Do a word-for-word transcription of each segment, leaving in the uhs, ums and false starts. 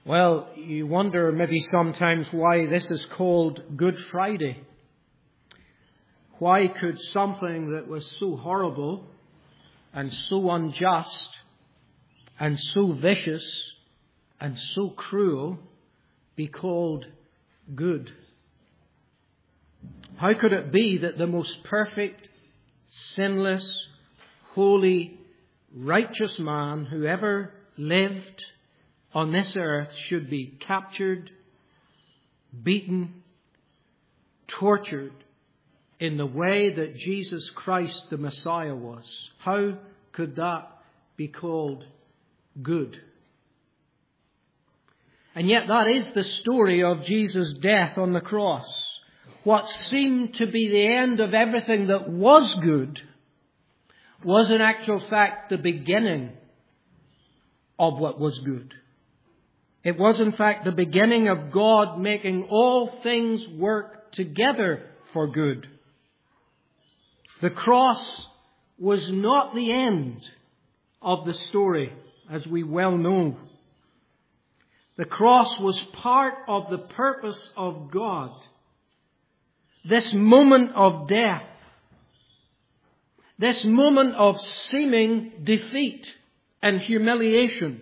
Well, you wonder maybe sometimes why this is called Good Friday. Why could something that was so horrible and so unjust and so vicious and so cruel be called good? How could it be that the most perfect, sinless, holy, righteous man who ever lived on this earth should be captured, beaten, tortured in the way that Jesus Christ the Messiah was? How could that be called good? And yet that is the story of Jesus' death on the cross. What seemed to be the end of everything that was good was in actual fact the beginning of what was good. It was in fact the beginning of God making all things work together for good. The cross was not the end of the story, as we well know. The cross was part of the purpose of God. This moment of death, this moment of seeming defeat and humiliation,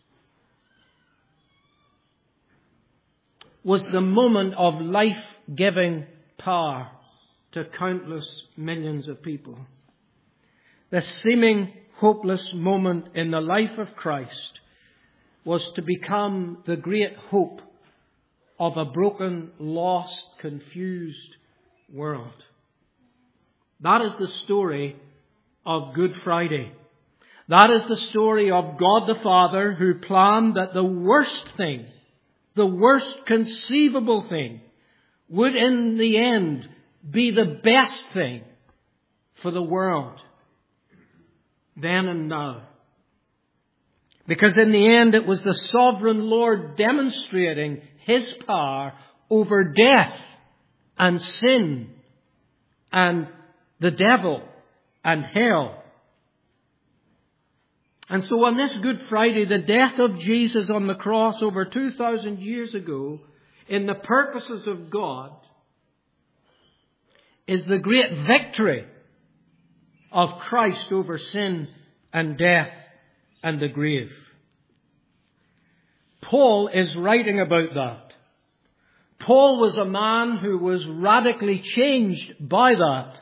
was the moment of life-giving power to countless millions of people. The seeming hopeless moment in the life of Christ was to become the great hope of a broken, lost, confused world. That is the story of Good Friday. That is the story of God the Father, who planned that the worst thing, the worst conceivable thing, would in the end be the best thing for the world, then and now. Because in the end it was the sovereign Lord demonstrating His power over death and sin and the devil and hell. And so on this Good Friday, the death of Jesus on the cross over two thousand years ago, in the purposes of God, is the great victory of Christ over sin and death and the grave. Paul is writing about that. Paul was a man who was radically changed by that.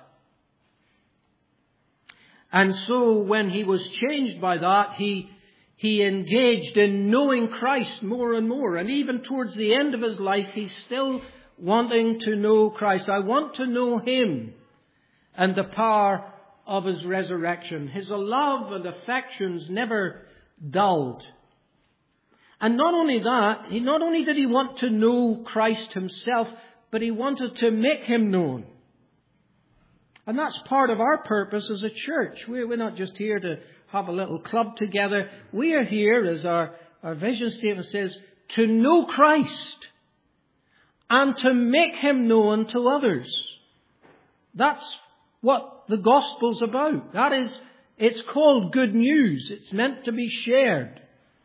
And so when he was changed by that, he, he engaged in knowing Christ more and more. And even towards the end of his life, he's still wanting to know Christ. I want to know Him and the power of His resurrection. His love and affections never dulled. And not only that, he not only did he want to know Christ Himself, but he wanted to make Him known. And that's part of our purpose as a church. We're, we're not just here to have a little club together. We are here, as our, our vision statement says, to know Christ and to make Him known to others. That's what the gospel's about. That is, it's called good news. It's meant to be shared.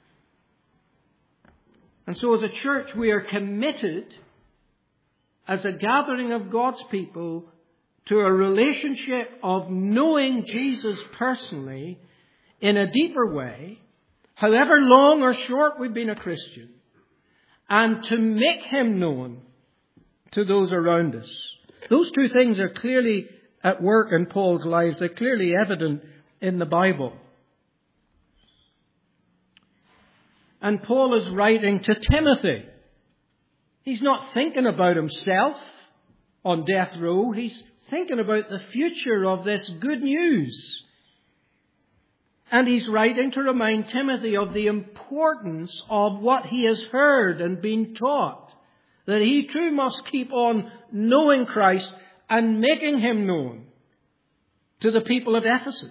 And so as a church, we are committed as a gathering of God's people to a relationship of knowing Jesus personally in a deeper way, however long or short we've been a Christian, and to make Him known to those around us. Those two things are clearly at work in Paul's lives. They're clearly evident in the Bible. And Paul is writing to Timothy. He's not thinking about himself on death row. He's thinking about the future of this good news. And he's writing to remind Timothy of the importance of what he has heard and been taught. That he too must keep on knowing Christ and making Him known to the people of Ephesus.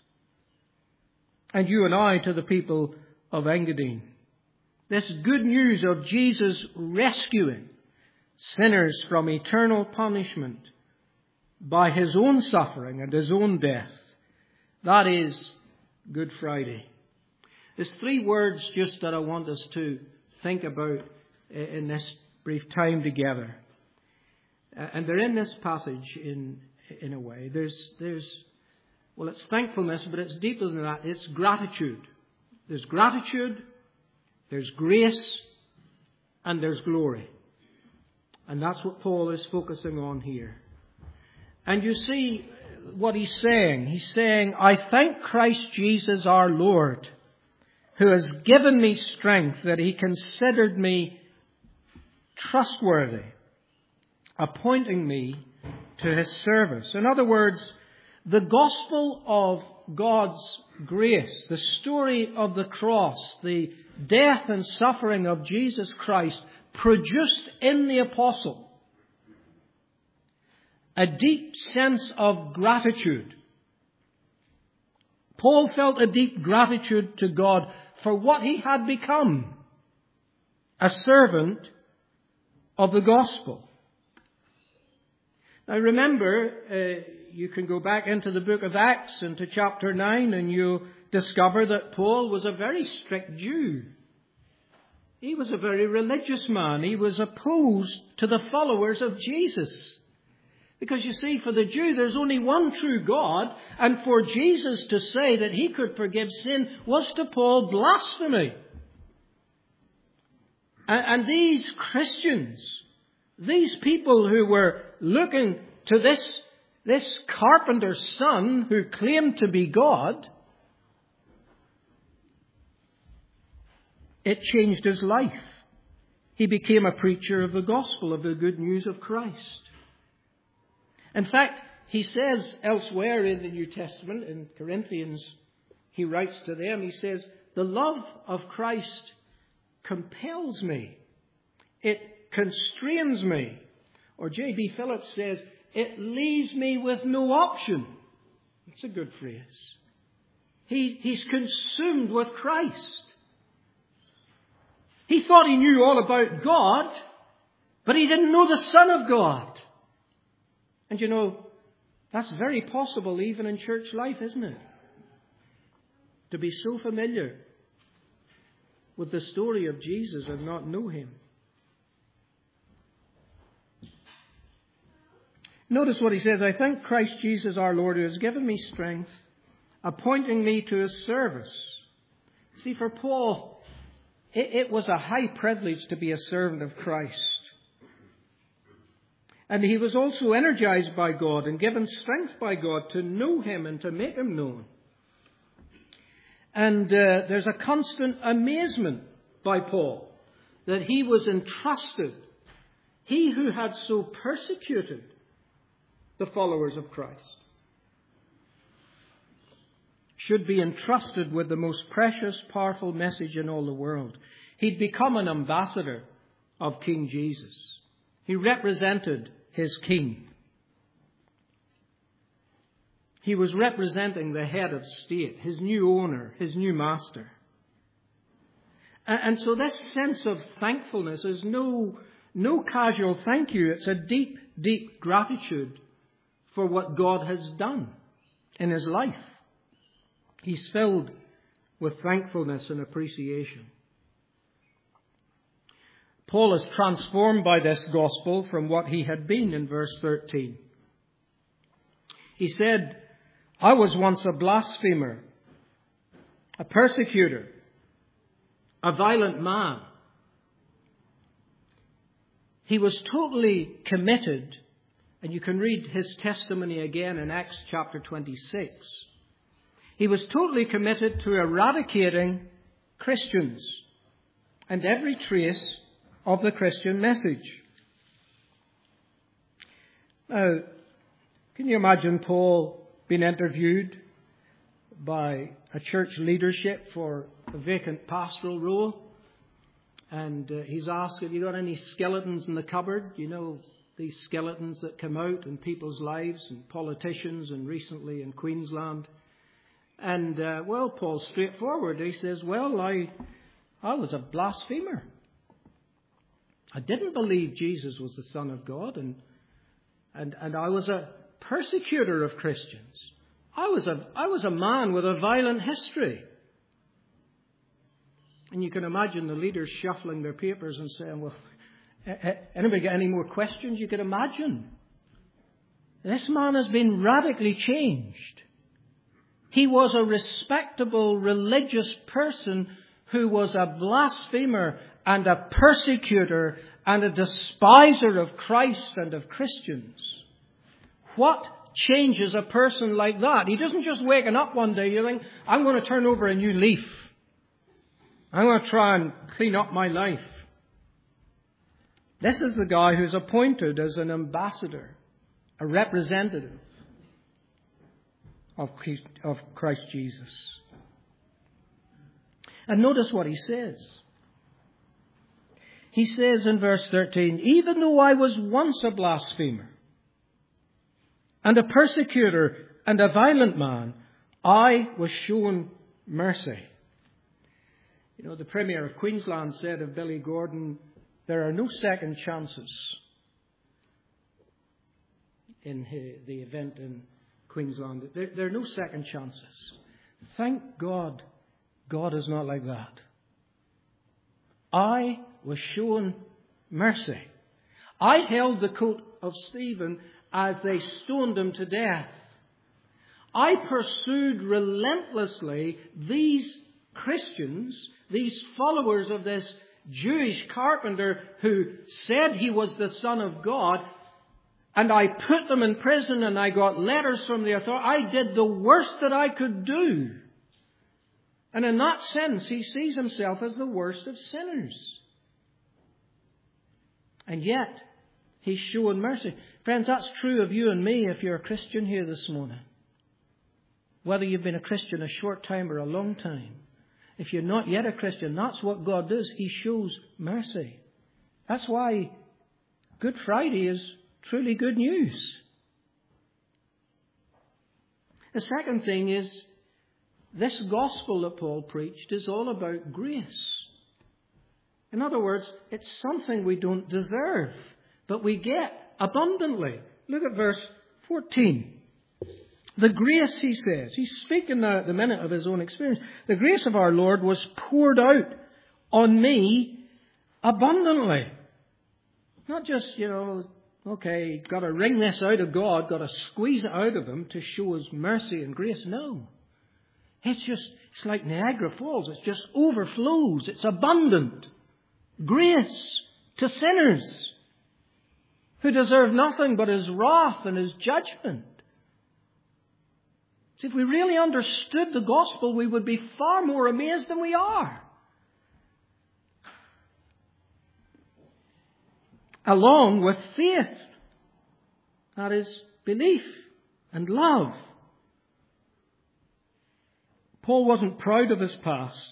And you and I to the people of Engadine. This good news of Jesus rescuing sinners from eternal punishment by His own suffering and His own death. That is Good Friday. There's three words just that I want us to think about in this brief time together. Uh, and they're in this passage in in a way. There's, there's, well, it's thankfulness, but it's deeper than that. It's gratitude. There's gratitude, there's grace, and there's glory. And that's what Paul is focusing on here. And you see what he's saying. He's saying, I thank Christ Jesus our Lord, who has given me strength, that he considered me trustworthy, appointing me to his service. In other words, the gospel of God's grace, the story of the cross, the death and suffering of Jesus Christ, produced in the apostle a deep sense of gratitude. Paul felt a deep gratitude to God for what he had become, a servant of the gospel. Now remember, uh, you can go back into the book of Acts, into chapter nine, and you'll discover that Paul was a very strict Jew. He was a very religious man. He was opposed to the followers of Jesus. Because you see, for the Jew, there's only one true God, and for Jesus to say that he could forgive sin was to Paul blasphemy. And, and these Christians, these people who were looking to this, this carpenter's son who claimed to be God, it changed his life. He became a preacher of the gospel, of the good news of Christ. In fact, he says elsewhere in the New Testament, in Corinthians, he writes to them, he says, the love of Christ compels me. It constrains me. Or J B Phillips says, it leaves me with no option. It's a good phrase. He, he's consumed with Christ. He thought he knew all about God, but he didn't know the Son of God. And you know, that's very possible even in church life, isn't it? To be so familiar with the story of Jesus and not know him. Notice what he says, I thank Christ Jesus our Lord, who has given me strength, appointing me to his service. See, for Paul, it, it was a high privilege to be a servant of Christ. And he was also energized by God and given strength by God to know him and to make him known. And uh, there's a constant amazement by Paul that he was entrusted, he who had so persecuted the followers of Christ, should be entrusted with the most precious, powerful message in all the world. He'd become an ambassador of King Jesus. He represented his king. He was representing the head of state, his new owner, his new master. And, and so this sense of thankfulness is no, no casual thank you. It's a deep, deep gratitude for what God has done in his life. He's filled with thankfulness and appreciation. Paul is transformed by this gospel from what he had been in verse thirteen. He said, I was once a blasphemer, a persecutor, a violent man. He was totally committed, and you can read his testimony again in Acts chapter twenty-six. He was totally committed to eradicating Christians and every trace of the Christian message. Now, can you imagine Paul being interviewed by a church leadership for a vacant pastoral role? And uh, he's asked, have you got any skeletons in the cupboard? You know, these skeletons that come out in people's lives and politicians and recently in Queensland. And, uh, well, Paul's straightforward. He says, well, I, I was a blasphemer. I didn't believe Jesus was the Son of God, and and and I was a persecutor of Christians. I was a I was a man with a violent history. And you can imagine the leaders shuffling their papers and saying, well, anybody got any more questions? You could imagine. This man has been radically changed. He was a respectable religious person who was a blasphemer and a persecutor and a despiser of Christ and of Christians. What changes a person like that? He doesn't just waking up one day, you think, I'm going to turn over a new leaf. I'm going to try and clean up my life. This is the guy who's appointed as an ambassador, a representative of Christ Jesus. And notice what he says. He says in verse thirteen, even though I was once a blasphemer and a persecutor and a violent man, I was shown mercy. You know, the Premier of Queensland said of Billy Gordon, there are no second chances in the event in Queensland. There, there are no second chances. Thank God, God is not like that. I was shown mercy. I held the coat of Stephen as they stoned him to death. I pursued relentlessly these Christians, these followers of this Jewish carpenter who said he was the Son of God, and I put them in prison and I got letters from the authorities. I did the worst that I could do. And in that sense, he sees himself as the worst of sinners. And yet, he's showing mercy. Friends, that's true of you and me if you're a Christian here this morning. Whether you've been a Christian a short time or a long time. If you're not yet a Christian, that's what God does. He shows mercy. That's why Good Friday is truly good news. The second thing is, this gospel that Paul preached is all about grace. In other words, it's something we don't deserve, but we get abundantly. Look at verse fourteen. The grace, he says, he's speaking now at the minute of his own experience. The grace of our Lord was poured out on me abundantly. Not just, you know, okay, got to wring this out of God, got to squeeze it out of him to show his mercy and grace. No. It's just, it's like Niagara Falls. It just overflows. It's abundant. Grace to sinners who deserve nothing but his wrath and his judgment. See, if we really understood the gospel, we would be far more amazed than we are. Along with faith. That is belief and love. Paul wasn't proud of his past.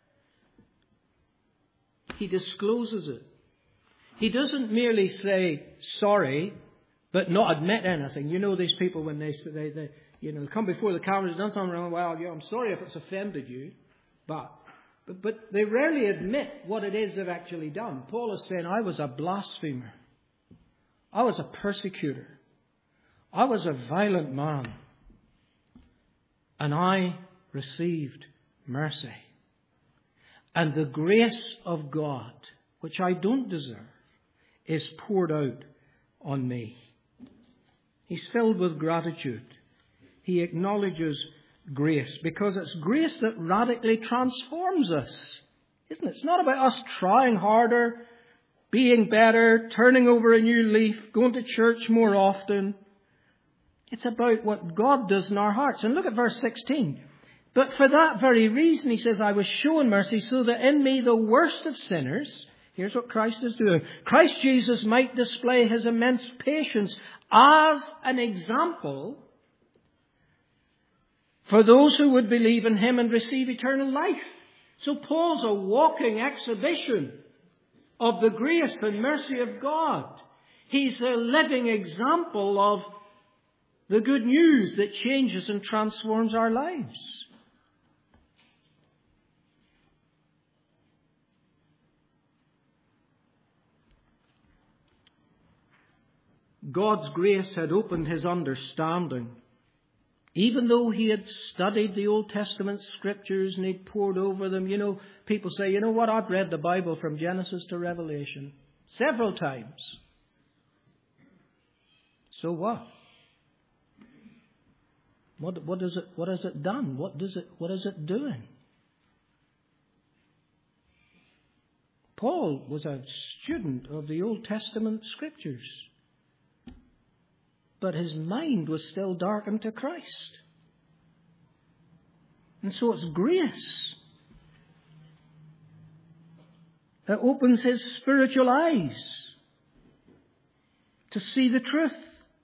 He discloses it. He doesn't merely say sorry, but not admit anything. You know these people when they say they, they you know come before the camera, they've done something wrong. Well, yeah, I'm sorry if it's offended you, but, but but they rarely admit what it is they've actually done. Paul is saying, I was a blasphemer. I was a persecutor. I was a violent man. And I received mercy. And the grace of God, which I don't deserve, is poured out on me. He's filled with gratitude. He acknowledges grace because it's grace that radically transforms us. Isn't it? It's not about us trying harder, being better, turning over a new leaf, going to church more often. It's about what God does in our hearts. And look at verse sixteen. But for that very reason, he says, I was shown mercy so that in me, the worst of sinners, here's what Christ is doing. Christ Jesus might display his immense patience as an example for those who would believe in him and receive eternal life. So Paul's a walking exhibition of the grace and mercy of God. He's a living example of the good news that changes and transforms our lives. God's grace had opened his understanding Even though he had studied the Old Testament scriptures and he'd pored over them, you know, people say, you know what, I've read the Bible from Genesis to Revelation several times. So what? What, what is it, what has it done? What does it, what is it doing? Paul was a student of the Old Testament scriptures, but his mind was still darkened to Christ. And so it's grace that opens his spiritual eyes to see the truth.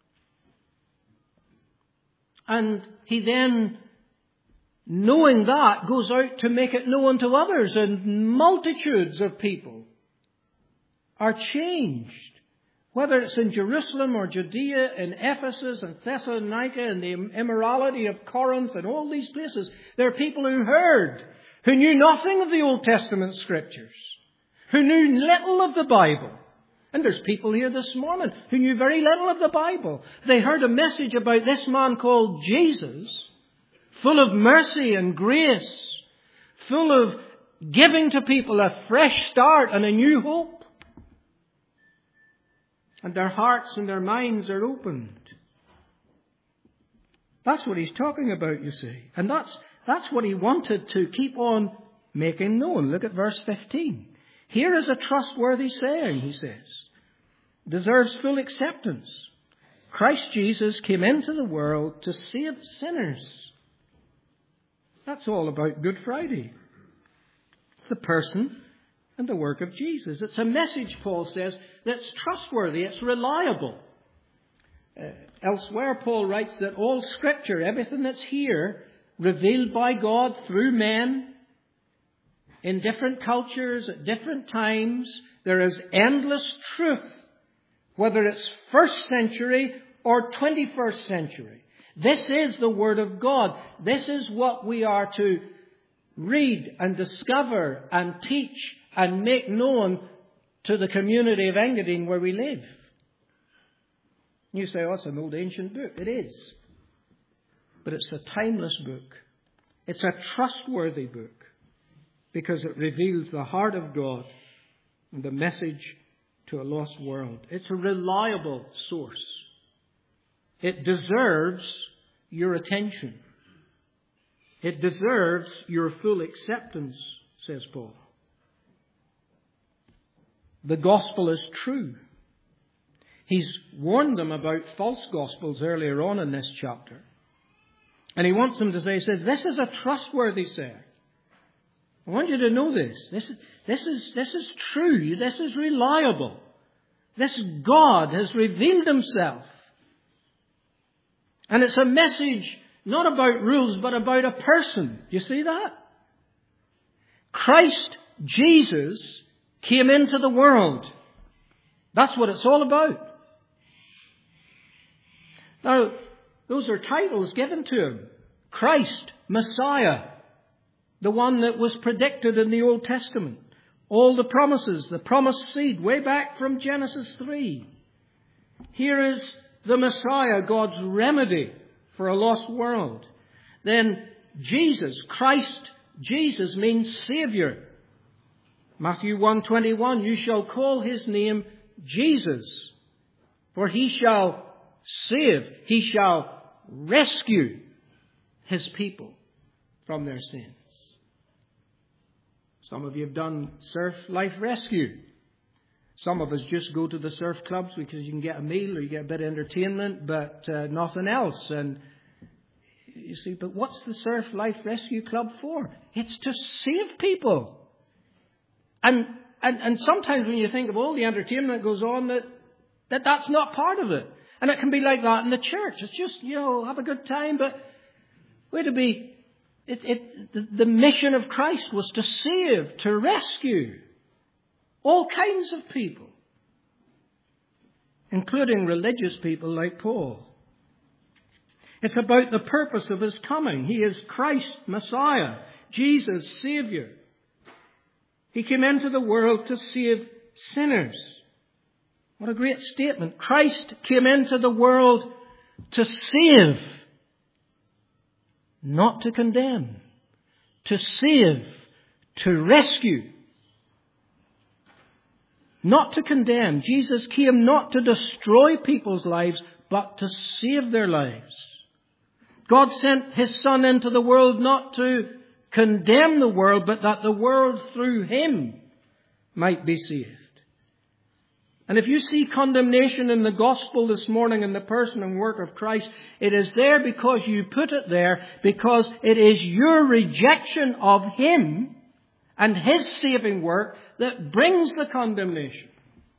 And he then, knowing that, goes out to make it known to others, and multitudes of people are changed. Whether it's in Jerusalem or Judea, in Ephesus and Thessalonica and the immorality of Corinth and all these places, there are people who heard, who knew nothing of the Old Testament scriptures, who knew little of the Bible. And there's people here this morning who knew very little of the Bible. They heard a message about this man called Jesus, full of mercy and grace, full of giving to people a fresh start and a new hope. And their hearts and their minds are opened. That's what he's talking about, you see. And that's, that's what he wanted to keep on making known. Look at verse fifteen. Here is a trustworthy saying, he says. Deserves full acceptance. Christ Jesus came into the world to save sinners. That's all about Good Friday. The person and the work of Jesus. It's a message, Paul says, that's trustworthy, it's reliable. Uh, elsewhere, Paul writes that all Scripture, everything that's here, revealed by God through men, in different cultures, at different times, there is endless truth, whether it's first century or twenty-first century. This is the Word of God. This is what we are to read and discover and teach and make known to the community of Engadine where we live. You say, oh, it's an old ancient book. It is. But it's a timeless book. It's a trustworthy book because it reveals the heart of God and the message to a lost world. It's a reliable source. It deserves your attention. It deserves your full acceptance, says Paul. The gospel is true. He's warned them about false gospels earlier on in this chapter. And he wants them to say, he says, this is a trustworthy saying. I want you to know this. This is, this is, this is true. This is reliable. This God has revealed himself. And it's a message not about rules, but about a person. Do you see that? Christ Jesus came into the world. That's what it's all about. Now, those are titles given to him. Christ, Messiah, the one that was predicted in the Old Testament. All the promises, the promised seed, way back from Genesis three. Here is the Messiah, God's remedy for a lost world. Then Jesus, Christ, Jesus means Savior. Matthew one twenty-one, you shall call his name Jesus, for he shall save, he shall rescue his people from their sins. Some of you have done surf life rescue. Some of us just go to the surf clubs because you can get a meal or you get a bit of entertainment, but uh, nothing else. And you see, but what's the Surf Life Rescue Club for? It's to save people. And and and sometimes when you think of all the entertainment that goes on, that, that that's not part of it. And it can be like that in the church. It's just, you know, have a good time, but we're to be, it, it, the, the mission of Christ was to save, to rescue all kinds of people, including religious people like Paul. It's about the purpose of his coming. He is Christ, Messiah, Jesus, Savior. He came into the world to save sinners. What a great statement. Christ came into the world to save. not to condemn, to save, to rescue. Not to condemn. Jesus came not to destroy people's lives, but to save their lives. God sent His Son into the world not to condemn the world, but that the world through Him might be saved. And if you see condemnation in the gospel this morning in the person and work of Christ, it is there because you put it there, because it is your rejection of Him and His saving work that brings the condemnation.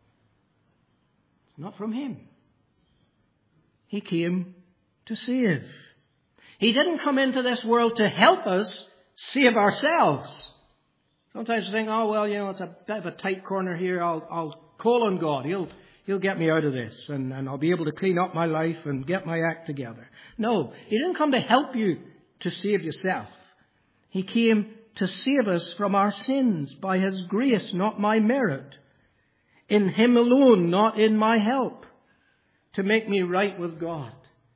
It's not from Him. He came to save. He didn't come into this world to help us save ourselves. Sometimes you think, oh, well, you know, it's a bit of a tight corner here. I'll, I'll call on God. He'll, he'll get me out of this and, and I'll be able to clean up my life and get my act together. No, He didn't come to help you to save yourself. He came to save us from our sins by His grace, not my merit. In Him alone, not in my help, to make me right with God.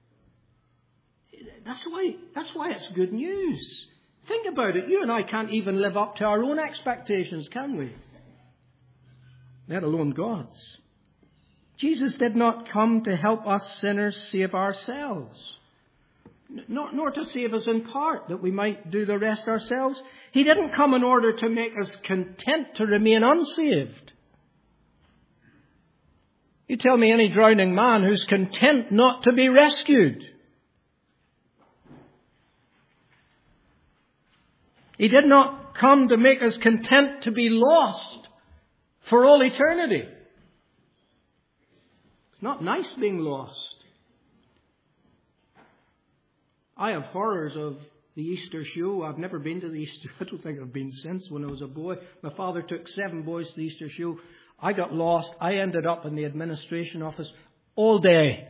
That's why, that's why it's good news. Think about it. You and I can't even live up to our own expectations, can we? Let alone God's. Jesus did not come to help us sinners save ourselves. Nor, nor to save us in part, that we might do the rest ourselves. He didn't come in order to make us content to remain unsaved. You tell me any drowning man who's content not to be rescued. He did not come to make us content to be lost for all eternity. It's not nice being lost. I have horrors of the Easter show. I've never been to the Easter. I don't think I've been since when I was a boy. My father took seven boys to the Easter show. I got lost. I ended up in the administration office all day.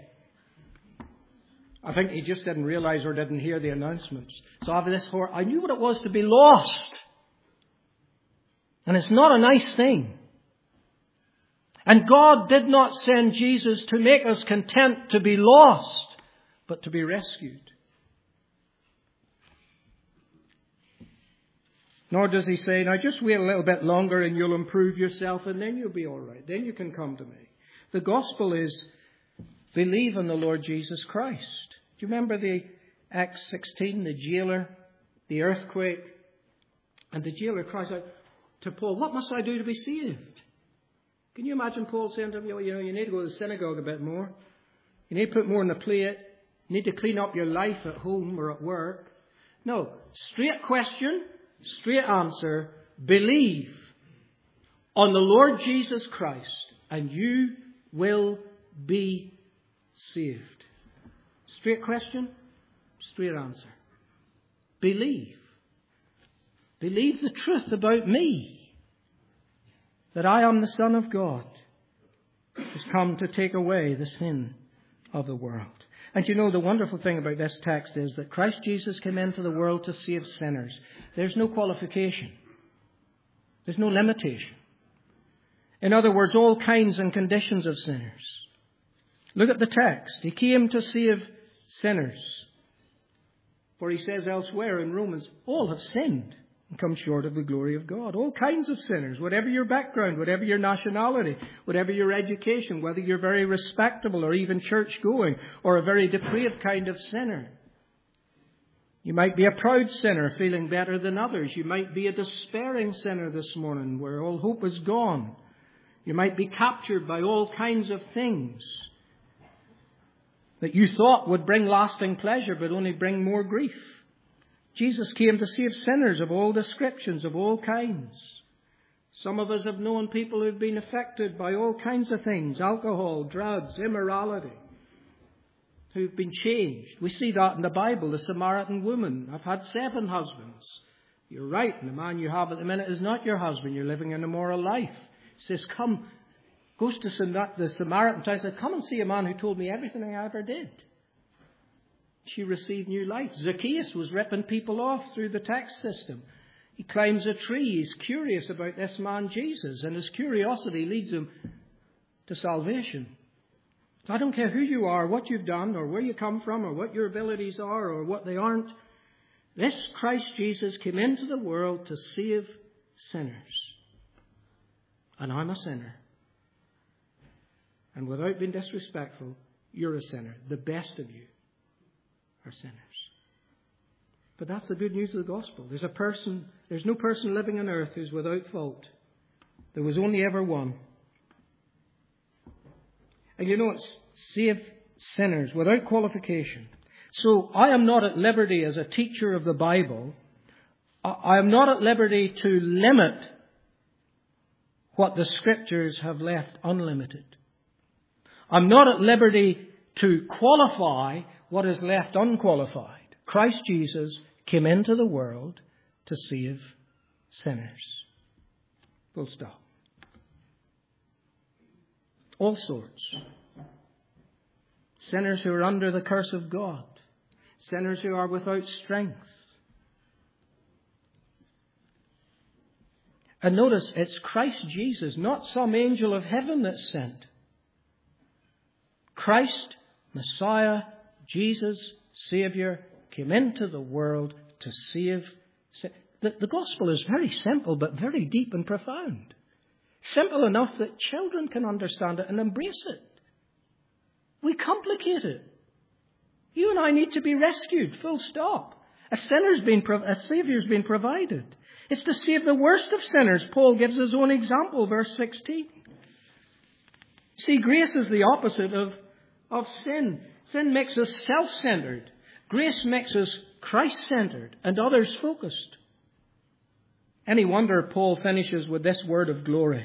I think he just didn't realize or didn't hear the announcements. So I have this horror. I knew what it was to be lost. And it's not a nice thing. And God did not send Jesus to make us content to be lost, but to be rescued. Nor does He say, now just wait a little bit longer and you'll improve yourself and then you'll be all right. Then you can come to me. The gospel is believe in the Lord Jesus Christ. Do you remember the Acts sixteen, the jailer, the earthquake? And the jailer cries out to Paul, what must I do to be saved? Can you imagine Paul saying to him, you know, you need to go to the synagogue a bit more. You need to put more on the plate. You need to clean up your life at home or at work. No, straight question, straight answer. Believe on the Lord Jesus Christ and you will be saved. Straight question, straight answer. Believe. Believe the truth about me. That I am the Son of God, who's come to take away the sin of the world. And you know, the wonderful thing about this text is that Christ Jesus came into the world to save sinners. There's no qualification. There's no limitation. In other words, all kinds and conditions of sinners. Look at the text. He came to save sinners. For He says elsewhere in Romans, all have sinned and come short of the glory of God. All kinds of sinners, whatever your background, whatever your nationality, whatever your education, whether you're very respectable or even church-going or a very depraved kind of sinner. You might be a proud sinner feeling better than others. You might be a despairing sinner this morning where all hope is gone. You might be captured by all kinds of things that you thought would bring lasting pleasure but only bring more grief. Jesus came to save sinners of all descriptions, of all kinds. Some of us have known people who've been affected by all kinds of things, alcohol, drugs, immorality, who've been changed. We see that in the Bible, the Samaritan woman. I've had seven husbands. You're right, and the man you have at the minute is not your husband. You're living an immoral life. He says, come, goes to the Samaritan town and says, come and see a man who told me everything I ever did. She received new life. Zacchaeus was ripping people off through the tax system. He climbs a tree. He's curious about this man Jesus, and his curiosity leads him to salvation. I don't care who you are, what you've done, or where you come from, or what your abilities are, or what they aren't. This Christ Jesus came into the world to save sinners. And I'm a sinner. And without being disrespectful, you're a sinner. The best of you are sinners. But that's the good news of the gospel. There's a person, there's no person living on earth who's without fault. There was only ever one. And you know, it's save sinners without qualification. So I am not at liberty as a teacher of the Bible. I am not at liberty to limit what the Scriptures have left unlimited. I'm not at liberty to qualify what is left unqualified. Christ Jesus came into the world to save sinners. Full stop. All sorts. Sinners who are under the curse of God. Sinners who are without strength. And notice, it's Christ Jesus, not some angel of heaven that's sent. Christ, Messiah, Jesus, Saviour, came into the world to save sin. The, the gospel is very simple, but very deep and profound. Simple enough that children can understand it and embrace it. We complicate it. You and I need to be rescued, full stop. A sinner's been, a Saviour's been provided. It's to save the worst of sinners. Paul gives his own example, verse sixteen. See, grace is the opposite of, of sin. Sin makes us self-centered. Grace makes us Christ-centered and others-focused. Any wonder Paul finishes with this word of glory.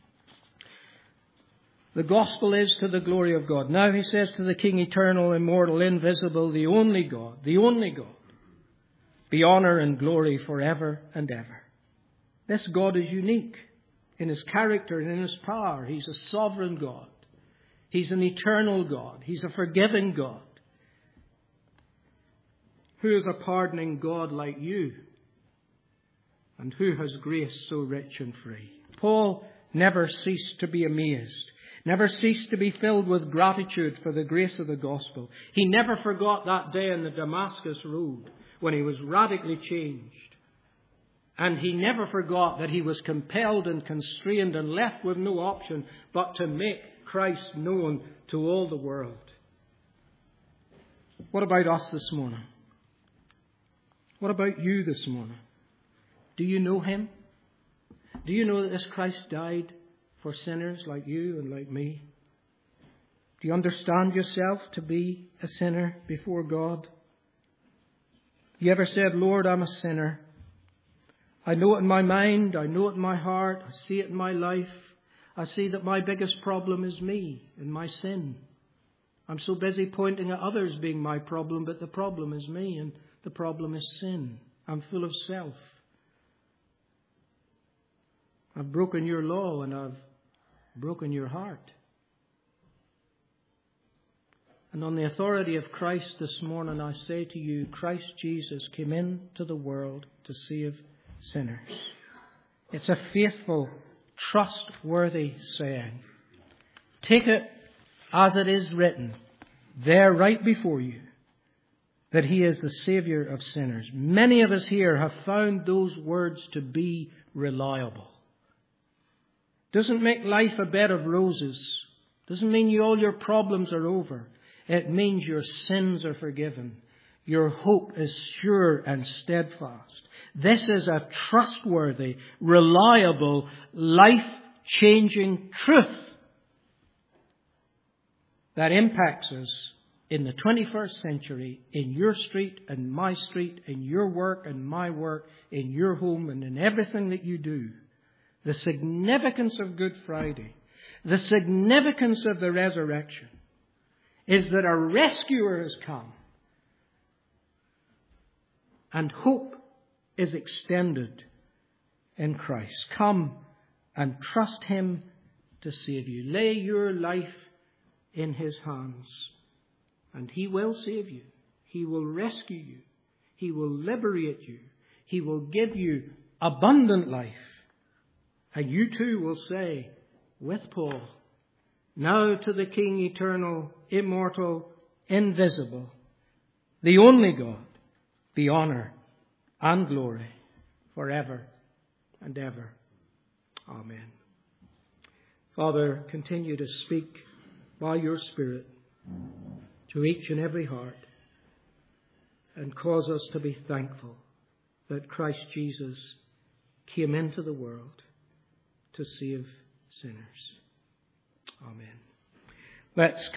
The gospel is to the glory of God. Now he says to the King eternal, immortal, invisible, the only God, the only God, be honor and glory forever and ever. This God is unique in his character and in his power. He's a sovereign God. He's an eternal God. He's a forgiving God. Who is a pardoning God like you? And who has grace so rich and free? Paul never ceased to be amazed. Never ceased to be filled with gratitude for the grace of the gospel. He never forgot that day on the Damascus road when he was radically changed. And he never forgot that he was compelled and constrained and left with no option but to make Christ known to all the world. What about us this morning? What about you this morning? Do you know him? Do you know that this Christ died for sinners like you and like me? Do you understand yourself to be a sinner before God? You ever said, Lord, I'm a sinner. I know it in my mind. I know it in my heart. I see it in my life. I see that my biggest problem is me and my sin. I'm so busy pointing at others being my problem, but the problem is me and the problem is sin. I'm full of self. I've broken your law and I've broken your heart. And on the authority of Christ this morning, I say to you, Christ Jesus came into the world to save sinners. It's a faithful, trustworthy saying. Take it as it is written, there right before you, that he is the Saviour of sinners. Many of us here have found those words to be reliable. Doesn't make life a bed of roses. Doesn't mean you, all your problems are over. It means your sins are forgiven. Your hope is sure and steadfast. This is a trustworthy, reliable, life-changing truth that impacts us in the twenty-first century, in your street and my street, in your work and my work, in your home and in everything that you do. The significance of Good Friday, the significance of the resurrection, is that a rescuer has come and hope is extended in Christ. Come and trust him to save you. Lay your life in his hands and he will save you. He will rescue you. He will liberate you. He will give you abundant life. And you too will say with Paul, now to the King eternal, immortal, invisible, the only God, be honor and glory forever and ever. Amen. Father, continue to speak by your Spirit to each and every heart, and cause us to be thankful that Christ Jesus came into the world to save sinners. Amen. Let's